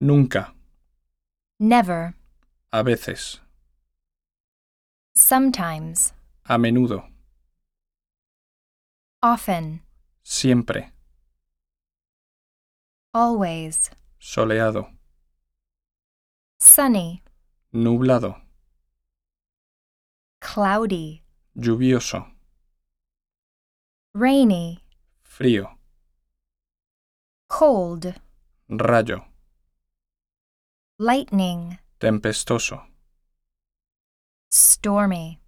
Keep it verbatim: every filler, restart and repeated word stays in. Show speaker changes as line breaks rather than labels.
Nunca.
Never.
A veces.
Sometimes.
A menudo.
Often.
Siempre.
Always.
Soleado.
Sunny.
Nublado.
Cloudy.
Lluvioso.
Rainy.
Frío.
Cold.
Rayo.
Lightning.
Tempestoso.
Stormy.